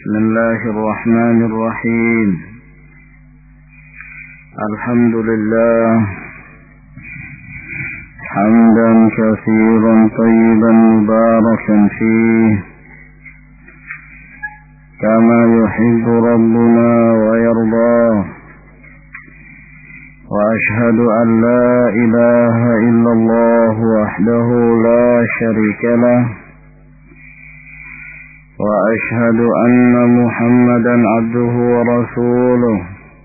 بسم الله الرحمن الرحيم. الحمد لله حمدا كثيرا طيبا مباركا فيه كما يحب ربنا ويرضاه، وأشهد أن لا إله إلا الله وحده لا شريك له، وأشهد أن محمدا عبده ورسوله،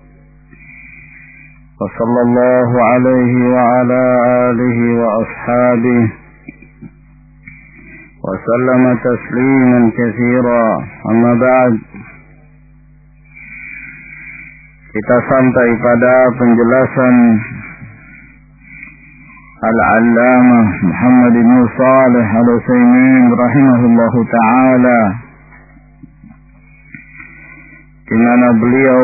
وصلى الله عليه وعلى آله وأصحابه وسلم تسليما كثيرا. أما بعد, kita sampai pada penjelasan Al-Allamah Muhammad bin Shalih Al-Utsaimin rahimahullahu ta'ala, di mana beliau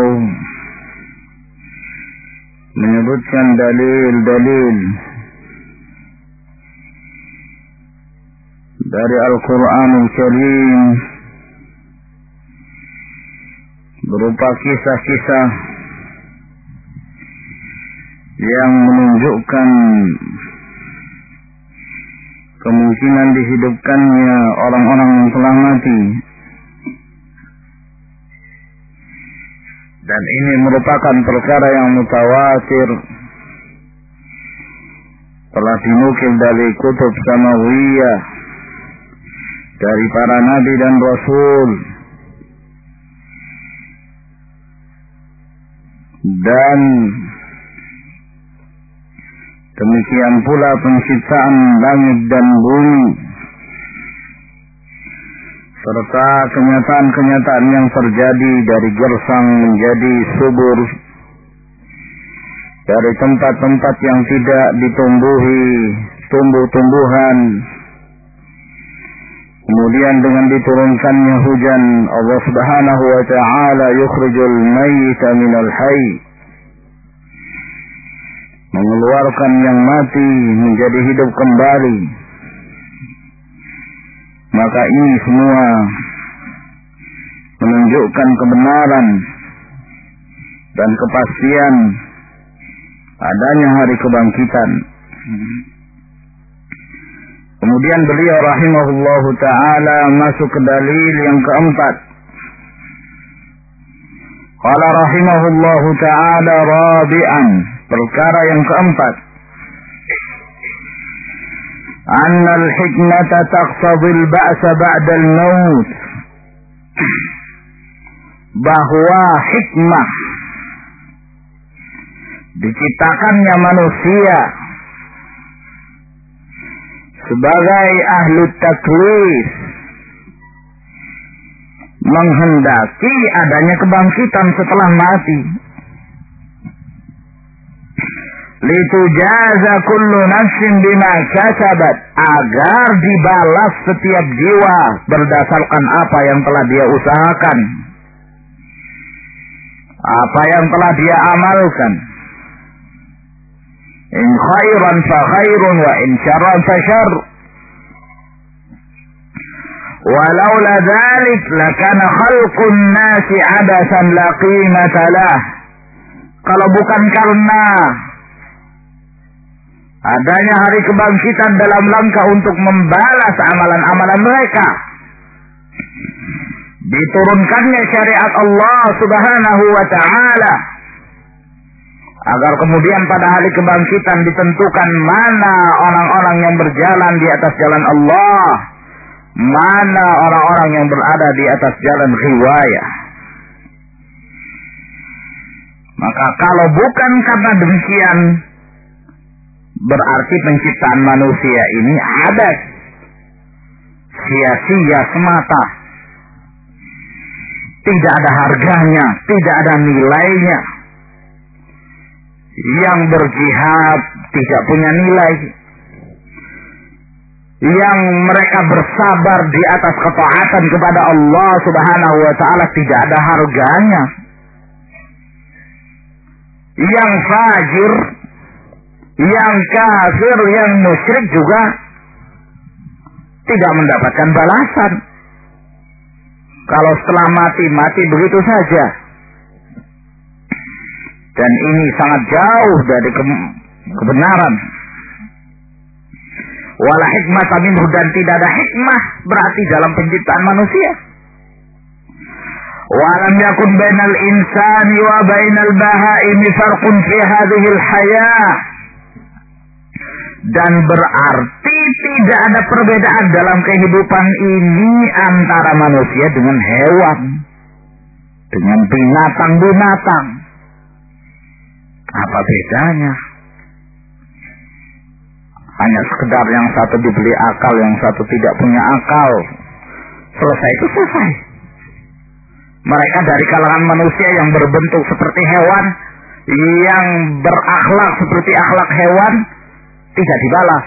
menyebutkan dalil-dalil dari Al-Quranul Karim berupa kisah-kisah yang menunjukkan kemungkinan dihidupkannya orang-orang yang telah mati, dan ini merupakan perkara yang mutawatir, telah dinukil dari kutub samawiyah, dari para nabi dan rasul, dan demikian pula penciptaan langit dan bumi, serta kenyataan-kenyataan yang terjadi dari gersang menjadi subur, dari tempat-tempat yang tidak ditumbuhi tumbuh-tumbuhan, kemudian dengan diturunkannya hujan, Allah Subhanahu wa ta'ala yukhrijul mayyita minal hayy, mengeluarkan yang mati menjadi hidup kembali. Maka ini semua menunjukkan kebenaran dan kepastian adanya hari kebangkitan. Kemudian beliau rahimahullahu ta'ala masuk ke dalil yang keempat. Qala rahimahullahu ta'ala rabi'an, perkara yang keempat, anna al-hikmata taqtadil ba'sa ba'dal maut, bahwa hikmah diciptakannya manusia sebagai ahlu taklif menghendaki adanya kebangkitan setelah mati, litujaza kullu nafsin bima kasabat, agar dibalas setiap jiwa berdasarkan apa yang telah dia usahakan, apa yang telah dia amalkan. In khairan fa khairun wa in syarran fa syarr. Walaula dzalik lakana khalqun nasi abasan la qimata lah. Kalau bukan karena adanya hari kebangkitan dalam rangka untuk membalas amalan-amalan mereka, diturunkannya syariat Allah Subhanahu wa ta'ala, agar kemudian pada hari kebangkitan ditentukan mana orang-orang yang berjalan di atas jalan Allah, mana orang-orang yang berada di atas jalan riwayah. Maka kalau bukan karena demikian, berarti penciptaan manusia ini ada sia-sia semata, tidak ada harganya, tidak ada nilainya. Yang berjihad tidak punya nilai, yang mereka bersabar di atas ketaatan kepada Allah Subhanahu wa ta'ala tidak ada harganya. Yang fajir, yang kafir, yang musyrik juga tidak mendapatkan balasan. Kalau setelah mati, mati begitu saja. Dan ini sangat jauh dari kebenaran. Wala hikmah minhu, dan tidak ada hikmah berarti dalam penciptaan manusia. Walam yakun bainal insani wa bainal bahaimi farqun fi hadhil hayah. Dan berarti tidak ada perbedaan dalam kehidupan ini antara manusia dengan hewan, dengan binatang-binatang. Apa bedanya? Hanya sekedar yang satu diberi akal, yang satu tidak punya akal. Selesai itu selesai. Mereka dari kalangan manusia yang berbentuk seperti hewan, yang berakhlak seperti akhlak hewan, tidak dibalas.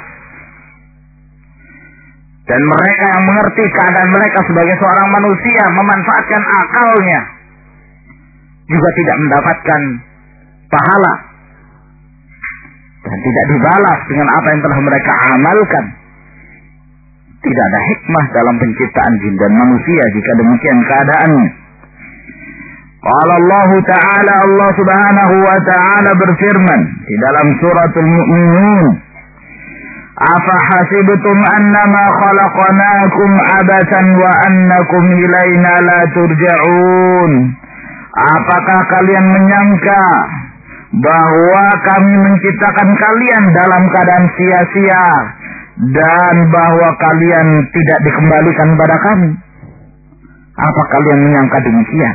Dan mereka yang mengerti keadaan mereka sebagai seorang manusia, memanfaatkan akalnya, juga tidak mendapatkan pahala. Dan tidak dibalas dengan apa yang telah mereka amalkan. Tidak ada hikmah dalam penciptaan jin dan manusia jika demikian keadaannya. Qala Allah Ta'ala, Allah Subhanahu wa Ta'ala berfirman di dalam suratul Mu'minun, Afa hasibtum annama khalaqnakum abatan wa annakum ilaina la turja'un. Apakah kalian menyangka bahwa kami menciptakan kalian dalam keadaan sia-sia dan bahwa kalian tidak dikembalikan kepada kami? Apa kalian menyangka demikian?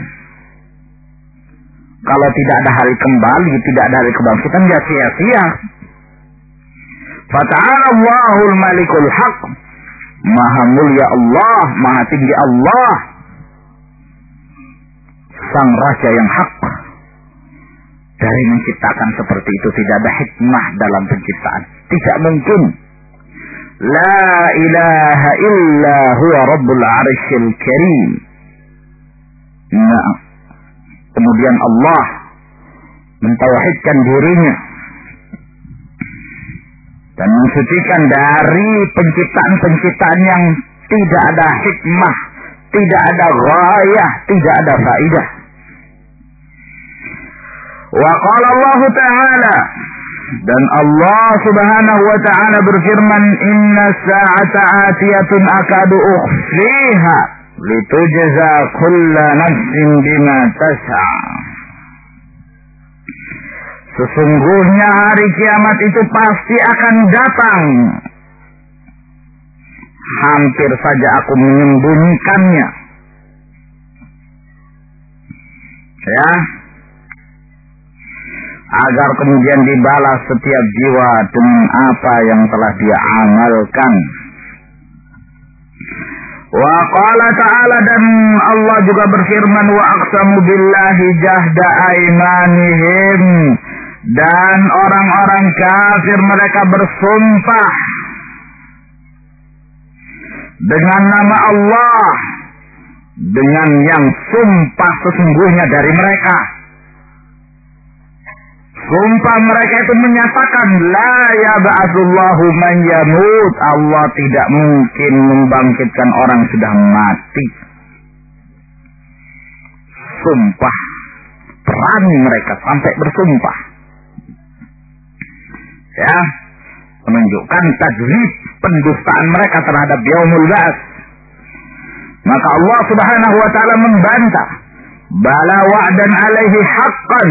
Kalau tidak ada hari kembali, tidak ada hari kebangkitan, ya sia-sia. Fata'ala Allahul Malikul Haq. Maha mulia Allah, maha tinggi Allah, sang raja yang hak. Dari menciptakan seperti itu tidak ada hikmah dalam penciptaan. Tidak mungkin. La ilaha illa huwa rabbul arsyil karim. Nah, kemudian Allah mentauhidkan dirinya dan mensucikan dari penciptaan-penciptaan yang tidak ada hikmah, tidak ada ghayah, tidak ada faidah. Wa qala Allah Ta'ala, dan Allah Subhanahu wa Ta'ala berfirman, Inna sa'ata atiyatun akadu ukhfiha litujza kulla nafsin bima tas'a. Sesungguhnya hari kiamat itu pasti akan datang. Hampir saja aku menyembunyikannya. Ya, agar kemudian dibalas setiap jiwa dengan apa yang telah dia amalkan. Wa qala ta'ala, dan Allah juga berfirman, wa aqsamu billahi jahda aymanihim, dan orang-orang kafir mereka bersumpah dengan nama Allah, dengan yang sumpah sesungguhnya dari mereka. Sumpah mereka itu menyatakan, la yab'atsullahu man yamut, Allah tidak mungkin membangkitkan orang sudah mati. Sumpah, berani mereka sampai bersumpah. Ya, menunjukkan takdzib, pendustaan mereka terhadap yaumul ba'ats. Maka Allah Subhanahu wa Ta'ala membantah, bala wa'dan alaihi haqqan.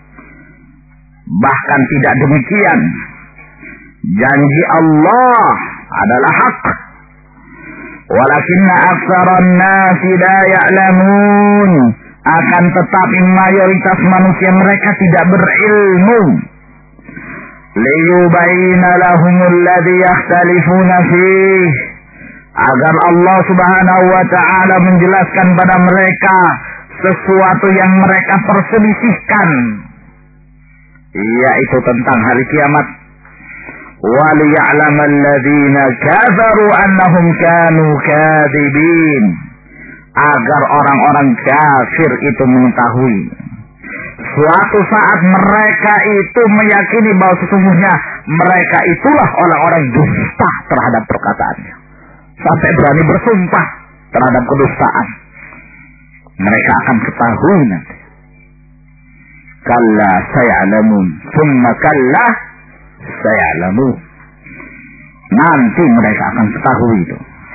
Bahkan tidak demikian, janji Allah adalah hak. Walakinna aktsaran nasi la ya'lamun, akan tetapi mayoritas manusia mereka tidak berilmu. Liyubayyana lahumul ladzi yakhtalifuna fihi, agar Allah Subhanahu wa Ta'ala menjelaskan pada mereka sesuatu yang mereka perselisihkan, yaitu tentang hari kiamat. Waliya'lamal ladzina kafaru annahum kanu kadzibin, agar orang-orang kafir itu mengetahui suatu saat mereka itu meyakini bahwa sesungguhnya mereka itulah orang-orang dusta terhadap perkataannya, sampai berani bersumpah terhadap kedustaan. Mereka akan ketahui nanti. Kalla saya'lamun, thumma kalla saya'lamun. Nanti mereka akan ketahui itu.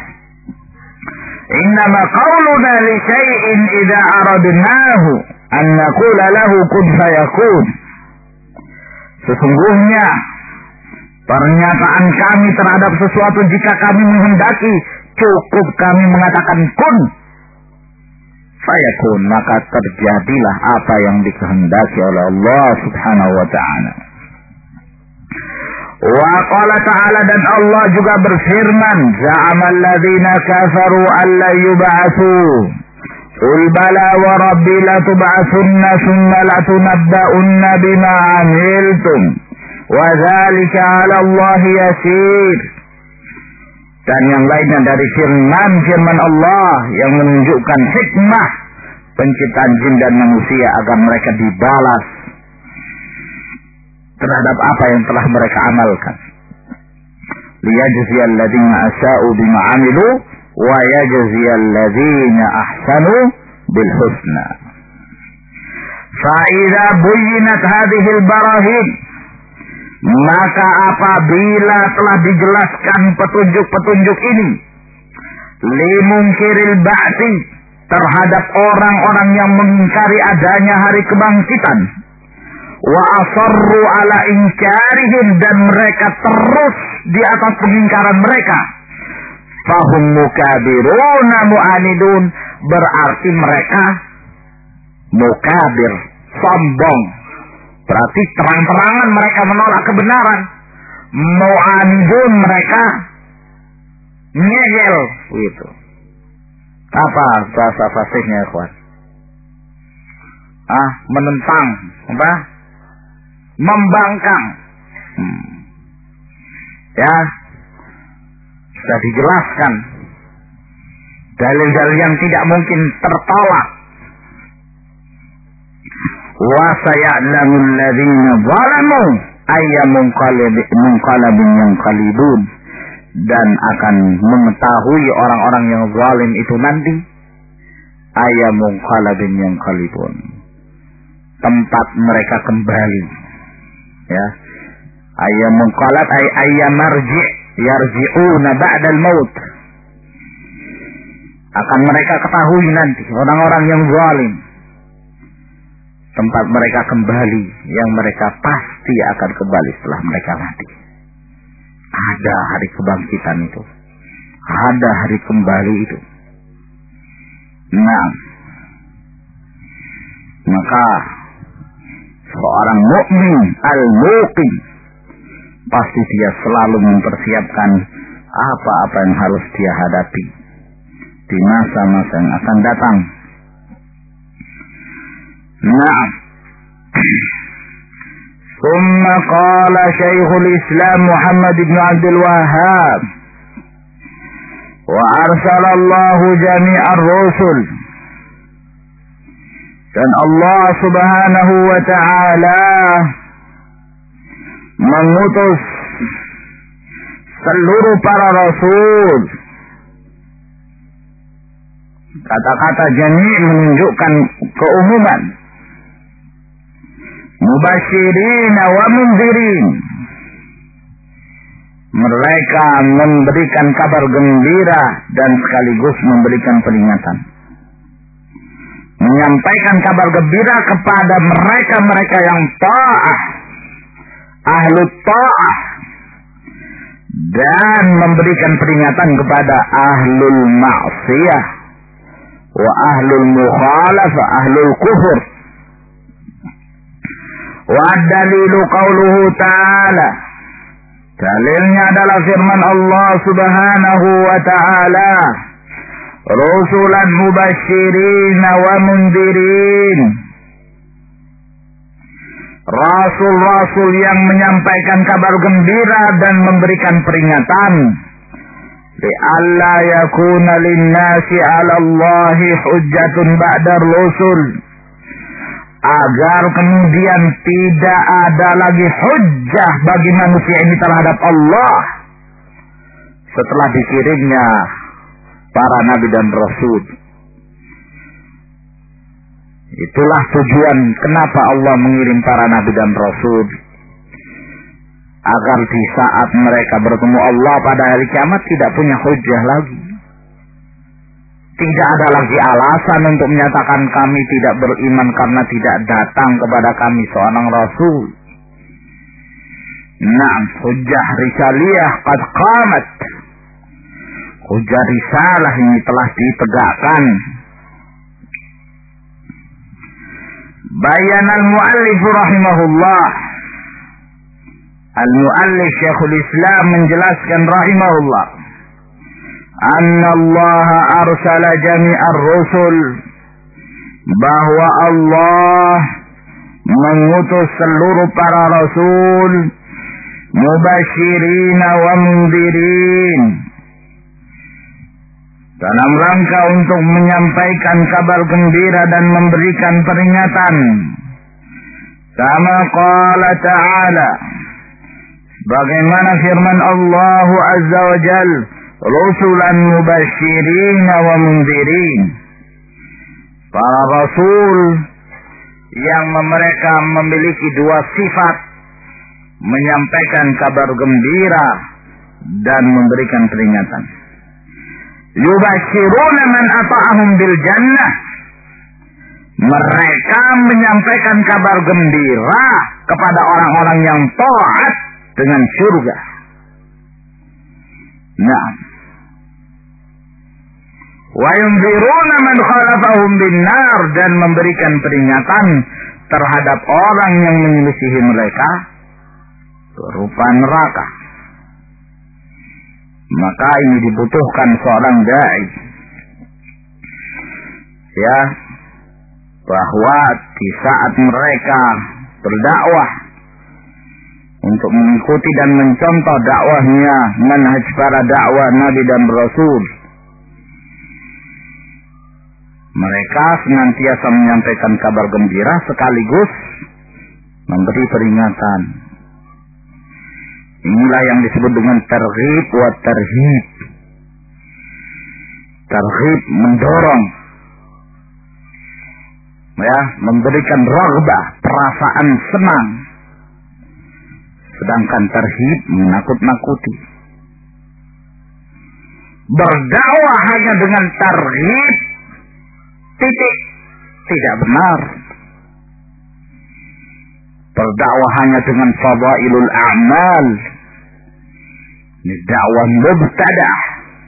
Innama qawluna li syai'in idza aradnahu an naqula lahu kun fayakun. Sesungguhnya pernyataan kami terhadap sesuatu jika kami menghendaki, cukup kami mengatakan kun fayakun, maka terjadilah apa yang dikehendaki oleh Allah Subhanahu wa ta'ala. Wa qala ta'ala, dan Allah juga berfirman, za'amal ladzina kafaru alla yub'atsu qul bala wa rabbi latub'atsunna thumma latunabba'unna bima 'amiltum wa dzalika 'ala Allah yasir. Dan yang lainnya dari firman Allah yang menunjukkan hikmah penciptaan jin dan manusia agar mereka dibalas terhadap apa yang telah mereka amalkan. Liyajziyal ladzina asa'u bima 'amilu wa yajziyal ladzina ahsanu bil husna. Fa idza buyyinat hadhihi al barahin, maka apabila telah dijelaskan petunjuk-petunjuk ini, limungkiril ba'ti, terhadap orang-orang yang mengingkari adanya hari kebangkitan, wa asarru ala inkarihim, dan mereka terus di atas pengingkaran mereka, fahum mukabiruna mu'anidun, berarti mereka mukabir, sombong. Berarti terang-terangan mereka menolak kebenaran. Mu'anidun, mereka ngeyel. Gitu. Apa bahasa fasihnya, ikhwan? Menentang. Apa? Membangkang. Ya. Sudah dijelaskan. Dalil-dalil yang tidak mungkin tertolak. Wa saya'lamul ladzina zalamu ayyamun munqalabin yanqalibun, dan akan mengetahui orang-orang yang zalim itu nanti ayyamun munqalabin yanqalibun, tempat mereka kembali. Ya, ayyamun munqalab ay ayyam marji' yarji'una ba'dal maut, akan mereka ketahui nanti orang-orang yang zalim tempat mereka kembali, yang mereka pasti akan kembali setelah mereka mati. Ada hari kebangkitan itu, ada hari kembali itu. Nah, maka seorang mukmin al-muqin pasti dia selalu mempersiapkan apa-apa yang harus dia hadapi di masa-masa yang akan datang. Nah, ثم قال شيخ الإسلام محمد بن عبد الوهاب وأرسل الله جميع الرسل, dan Allah Subhanahu wa ta'ala mengutus seluruh para rasul. Kata-kata jami' menunjukkan keumuman. Mubasyirin wa mundzirin, mereka memberikan kabar gembira dan sekaligus memberikan peringatan, menyampaikan kabar gembira kepada mereka-mereka yang ta'ah, ahlu ta'ah, dan memberikan peringatan kepada ahlul ma'siyah wa ahlul mukhalafah, ahlul kufur. Wa dalilu qauluhu ta'ala, dalilnya adalah firman Allah Subhanahu wa ta'ala, rusulan mubasyirin wa mundirin, rasul-rasul yang menyampaikan kabar gembira dan memberikan peringatan, li'alla yakuna linnasi 'ala Allahi hujjatun ba'dar rusul, agar kemudian tidak ada lagi hujjah bagi manusia ini terhadap Allah setelah dikirimnya para nabi dan rasul. Itulah tujuan kenapa Allah mengirim para nabi dan rasul. Agar di saat mereka bertemu Allah pada hari kiamat tidak punya hujah lagi. Tidak ada lagi alasan untuk menyatakan kami tidak beriman karena tidak datang kepada kami seorang rasul. Nah, hujjah risaliyah qad qamat. Hujjah risalah ini telah ditegakkan. Bayan al-muallif rahimahullah. Al-muallif Syekhul Islam menjelaskan rahimahullah. Anna Allah arsala jami'ar rusul. Bahwa Allah mengutus seluruh para rasul. Mubashirina wa mundirin. Dalam rangka untuk menyampaikan kabar gembira dan memberikan peringatan. Kama qala ta'ala. Bagaimana firman Allah Azza wa Jal. Rusulan mubashirina wa mundirin. Para rasul yang mereka memiliki dua sifat. Menyampaikan kabar gembira dan memberikan peringatan. Yubashiruna man ata'ahum bil jannah. Mereka menyampaikan kabar gembira kepada orang-orang yang taat dengan surga. Nah. Wa yunziruna man khalafahum bin nar, dan memberikan peringatan terhadap orang yang menyelisihi mereka berupa neraka. Maka ini dibutuhkan seorang dai, ya, bahwa di saat mereka berdakwah untuk mengikuti dan mencontoh dakwahnya manhaj para dakwah Nabi dan Rasul, mereka senantiasa menyampaikan kabar gembira sekaligus memberi peringatan. Inilah yang disebut dengan targhib wa tarhib. Targhib mendorong, ya, memberikan raghbah, perasaan senang. Sedangkan tarhib menakut-nakuti. Berdakwah hanya dengan targhib, titik, tidak benar. Berdakwah hanya dengan fadailul a'mal, ini dakwah mubtadah.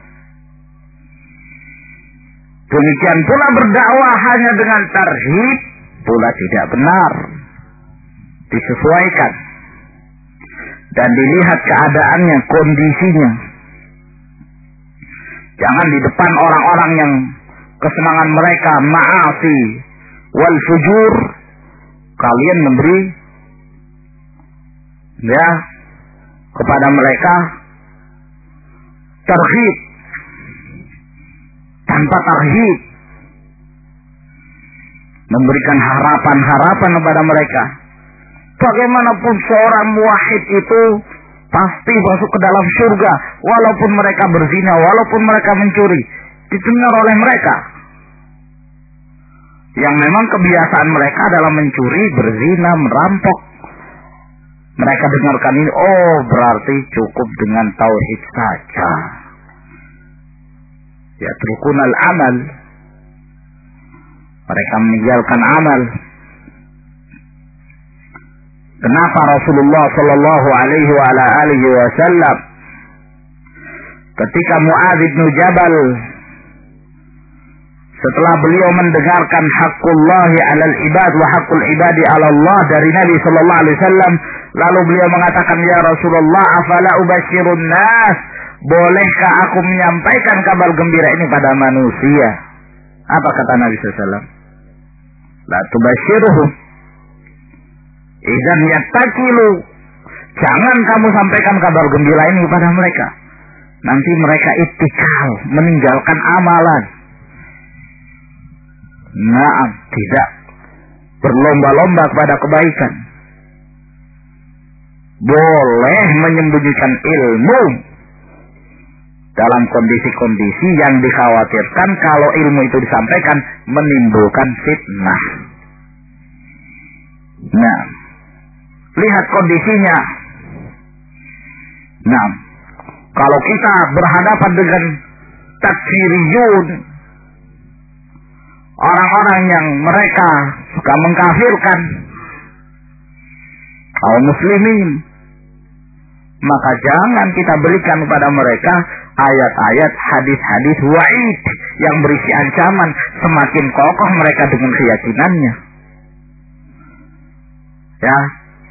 Demikian pula berdakwah hanya dengan tarhib pula tidak benar. Disesuaikan dan dilihat keadaannya, kondisinya. Jangan di depan orang-orang yang kesenangan mereka ma'asi wal fujur kalian memberi, ya, kepada mereka tarhib tanpa tarhib, memberikan harapan-harapan kepada mereka. Bagaimanapun seorang muwahhid itu pasti masuk ke dalam surga, walaupun mereka berzina, walaupun mereka mencuri, didengar oleh mereka. Yang memang kebiasaan mereka adalah mencuri, berzina, merampok. Mereka dengarkan ini, oh berarti cukup dengan tauhid saja. Ya trukunal amal. Mereka meninggalkan amal. Kenapa Rasulullah Sallallahu Alaihi Wasallam ketika Mu'adz bin Jabal, setelah beliau mendengarkan hakullahi alal ibad wa hakul ibadi ala Allah dari Nabi Sallallahu Alaihi Wasallam, lalu beliau mengatakan, ya Rasulullah, afala ubashirun nas, bolehkah aku menyampaikan kabar gembira ini pada manusia? Apa kata Nabi SAW? La tubashiruhum idzan yattakilu, jangan kamu sampaikan kabar gembira ini kepada mereka, nanti mereka ittikal, meninggalkan amalan. Nah, tidak berlomba-lomba kepada kebaikan. Boleh menyembunyikan ilmu dalam kondisi-kondisi yang dikhawatirkan kalau ilmu itu disampaikan menimbulkan fitnah. Nah, lihat kondisinya. Nah, kalau kita berhadapan dengan takfiriyun, orang-orang yang mereka suka mengkafirkan kaum muslimin, maka jangan kita berikan kepada mereka ayat-ayat, hadis-hadis wa'id yang berisi ancaman. Semakin kokoh mereka dengan keyakinannya, ya.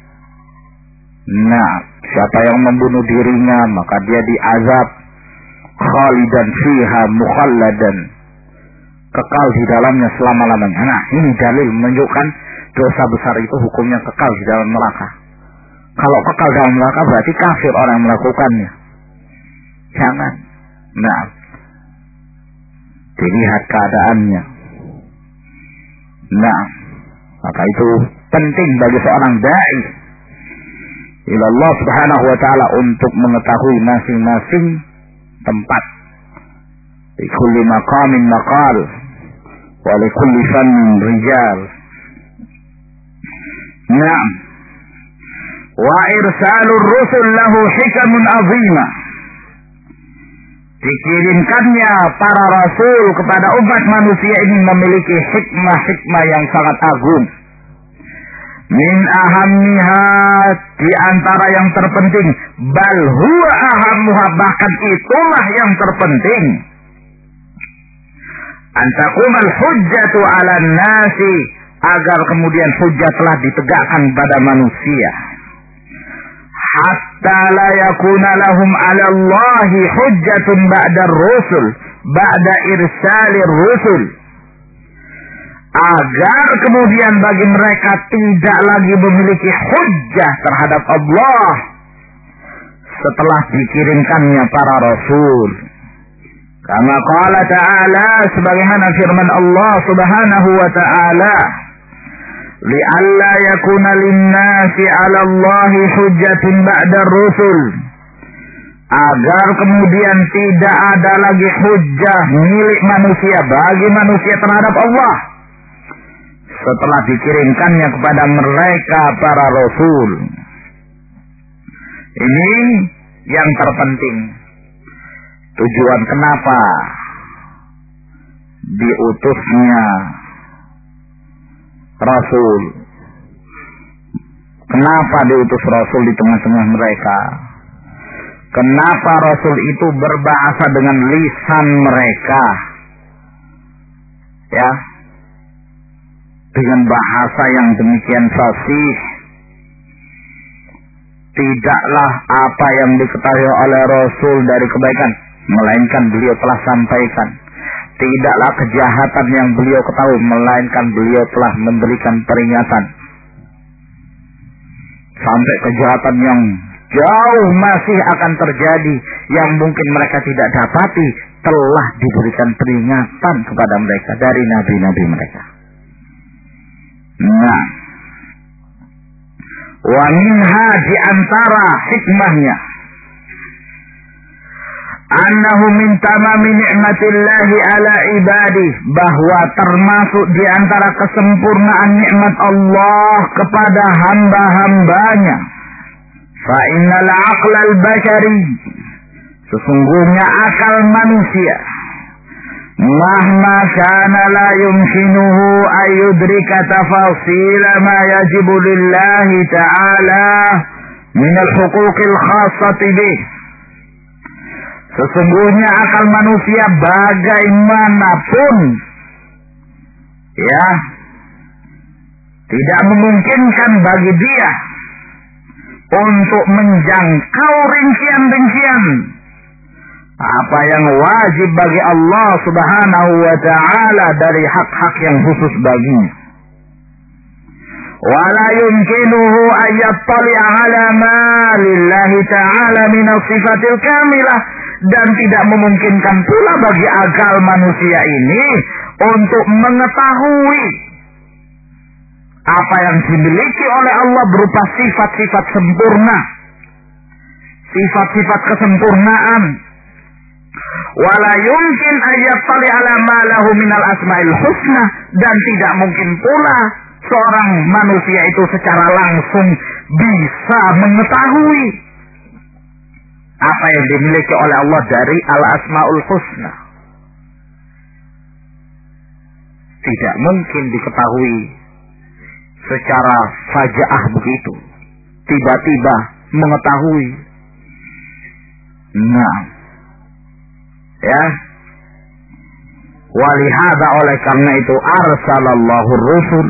Nah, siapa yang membunuh dirinya maka dia diazab khalidan fiha mukhalladan, kekal di dalamnya selama-lamanya. Nah, ini dalil menunjukkan dosa besar itu hukumnya kekal di dalam neraka. Kalau kekal dalam neraka berarti kafir orang yang melakukannya. Jangan. Nah, dilihat keadaannya. Nah, maka itu penting bagi seorang dai ila Allah Subhanahu wa taala untuk mengetahui masing-masing tempat. Di kulli maqamin maqal wa li kulli fannin rijal. Nah, wa irsalur rusul lahu hikamun azimah. Dikirimkannya para rasul kepada umat manusia ini memiliki hikmah-hikmah yang sangat agung. Min ahammiha, di antara yang terpenting, bal huwa ahammuha, bahkan itulah yang terpenting. Antaqumal hujjatu 'alan nasi, agar kemudian hujjah telah ditegakkan pada manusia. Hatta la yakuna lahum 'ala Allahi hujjatun ba'da ar-rusul, ba'da irsalir rusul. Agar kemudian bagi mereka tidak lagi memiliki hujjah terhadap Allah setelah dikirimkannya para rasul. Kama qala ta'ala, sebagaimana firman Allah Subhanahu wa ta'ala, li'alla yakuna linnasi 'ala Allahi hujjatun ba'da ar-rusul, agar kemudian tidak ada lagi hujjah milik manusia bagi manusia terhadap Allah setelah dikirimkannya kepada mereka para rasul. Ini yang terpenting. Tujuan kenapa diutusnya rasul. Kenapa diutus rasul di tengah-tengah mereka? Kenapa rasul itu berbahasa dengan lisan mereka? Ya, dengan bahasa yang demikian fasih. Tidaklah apa yang diketahui oleh Rasul dari kebaikan, melainkan beliau telah sampaikan. Tidaklah kejahatan yang beliau ketahui, melainkan beliau telah memberikan peringatan. Sampai kejahatan yang jauh masih akan terjadi, yang mungkin mereka tidak dapati, telah diberikan peringatan kepada mereka dari nabi-nabi mereka. Nah, wa minha, di antara hikmahnya, annahu min tamami ni'matillahi ala ibadi, bahwa termasuk di antara kesempurnaan nikmat Allah kepada hamba-hambanya. Fa innal aqlal bashari, sesungguhnya akal manusia, mahma kana la yumkinuhu ayudrika tafasil ma yajibu lillahi ta'ala min al-huquqil khassati bih. Sesungguhnya akal manusia bagaimanapun, ya, tidak memungkinkan bagi dia untuk menjangkau rincian-rincian apa yang wajib bagi Allah Subhanahu wa ta'ala dari hak-hak yang khusus baginya. Wala yumkinuhu ayyattali'a ala ma lillahi ta'ala min as-sifatil kamilah, dan tidak memungkinkan pula bagi akal manusia ini untuk mengetahui apa yang dimiliki oleh Allah berupa sifat-sifat sempurna, sifat-sifat kesempurnaan. Wala yumkin ayyattali ala ma lahu minal asma'il husna, dan tidak mungkin pula seorang manusia itu secara langsung bisa mengetahui apa yang dimiliki oleh Allah dari Al-Asmaul Husna. Tidak mungkin diketahui secara fajaah begitu, tiba-tiba mengetahui. Nah, ya, walihada, oleh karena itu arsalallahu rusul.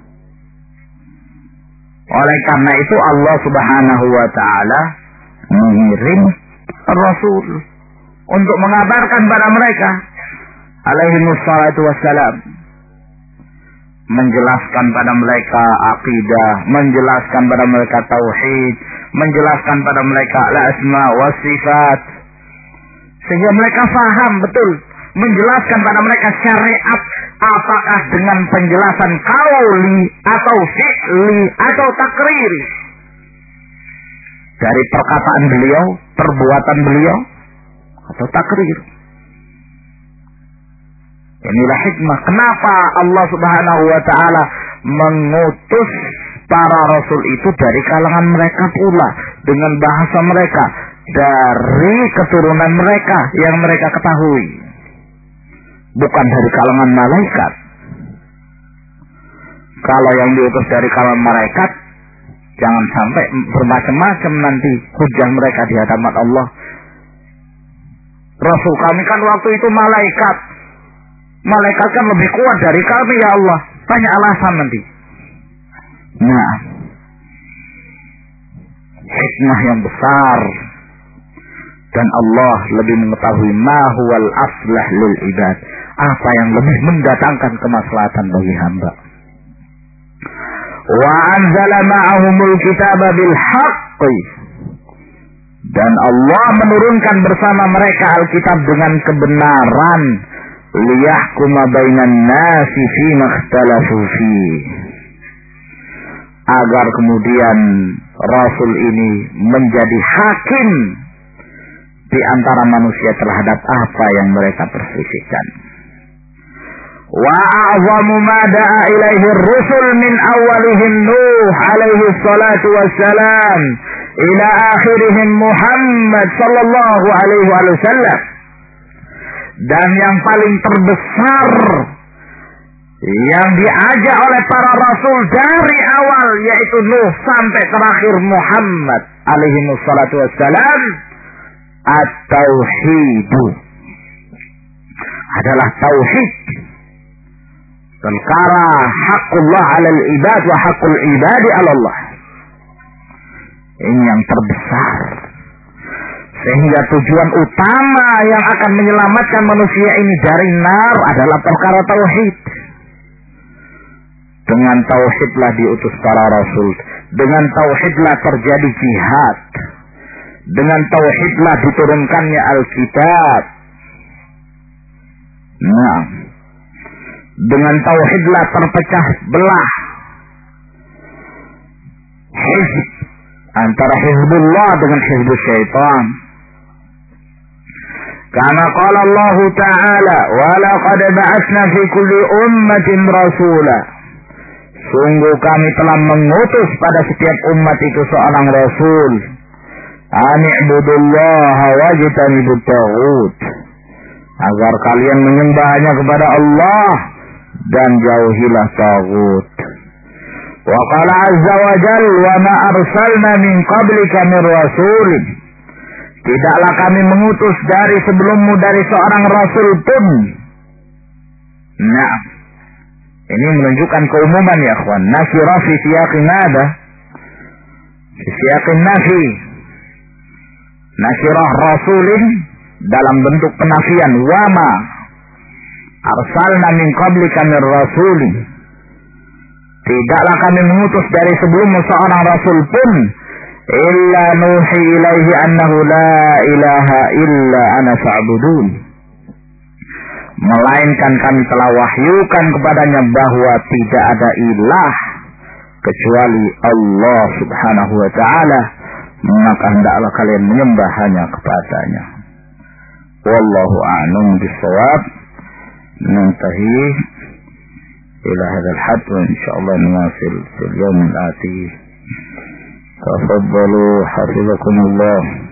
Oleh karena itu Allah Subhanahu wa ta'ala mengirim Rasul untuk mengabarkan pada mereka alaihimus salatu wassalam, menjelaskan pada mereka akidah, menjelaskan pada mereka tauhid, menjelaskan pada mereka al-asma wa sifat, sehingga mereka faham betul, menjelaskan pada mereka syariat, apakah dengan penjelasan qauli atau fi'li atau takriri, dari perkataan beliau, perbuatan beliau, atau takrir. Inilah hikmah kenapa Allah Subhanahu wa ta'ala mengutus para rasul itu dari kalangan mereka pula, dengan bahasa mereka, dari keturunan mereka yang mereka ketahui, bukan dari kalangan malaikat. Kalau yang diutus dari kalangan malaikat, jangan sampai bermacam-macam nanti hujah mereka di hadapan Allah. Rasul kami kan waktu itu malaikat. Malaikat kan lebih kuat dari kami ya Allah. Banyak alasan nanti. Nah, hikmah yang besar. Dan Allah lebih mengetahui ma huwal aslah lil ibad, apa yang lebih mendatangkan kemaslahatan bagi hamba. Wa anzala ma'ahumul kitaba bil haqqi, dan Allah menurunkan bersama mereka Alkitab dengan kebenaran, liyahkuma bainan nasi fima ikhtalafu fi, agar kemudian Rasul ini menjadi hakim di antara manusia terhadap apa yang mereka perselisihkan. Wa a'zamu ma da'a ilaihi ar-rusul min awwalihim Nuh alaihi salatu wassalam ila akhirihim Muhammad sallallahu alaihi wasallam. Dan yang paling terbesar yang diajak oleh para rasul dari awal, yaitu Nuh sampai terakhir Muhammad alaihi salatu wassalam, at-tauhidu, adalah tauhid, perkara haqqullah 'alal ibad wa haqqul ibadi 'ala Allah. Ini yang terbesar, sehingga tujuan utama yang akan menyelamatkan manusia ini dari nar adalah perkara tauhid. Dengan tauhidlah diutus para rasul, dengan tauhidlah terjadi jihad, dengan tauhidlah diturunkannya Alkitab. Nah, dengan tauhidlah terpecah belah hizb, antara hizbullah dengan hizbus syaitan. Karena qala Allah Ta'ala, wa laqad ba'atsna fi kulli ummatin rasula, sungguh kami telah mengutus pada setiap umat itu seorang rasul, ani'budullaha wajtanibut taghut, agar kalian menyembah hanya kepada Allah dan jauhilah taghut. Wa qala azza wa jalla, wa ma arsalna min qablika min rasulin, tidaklah kami mengutus dari sebelummu dari seorang rasul pun. Nah, ini menunjukkan keumuman ya akhwan. Nakirah fi siyaqin nada, fi siyaqin nafi. Nakirah rasulin dalam bentuk penafian, wama arsalna min qablika min rasulin, tidaklah kami mengutus dari sebelummu seorang rasul pun, illa nuhi ilaihi annahu la ilaha illa ana fa'budun, melainkan kami telah wahyukan kepadanya bahwa tidak ada ilah kecuali Allah Subhanahu wa ta'ala, maka hendaklah kalian menyembah hanya kepadanya. Wallahu a'lam bishawab. Nantahi إلى هذا الحد، وإن شاء الله نواصل في اليوم الآتي. تفضلوا حفظكم الله.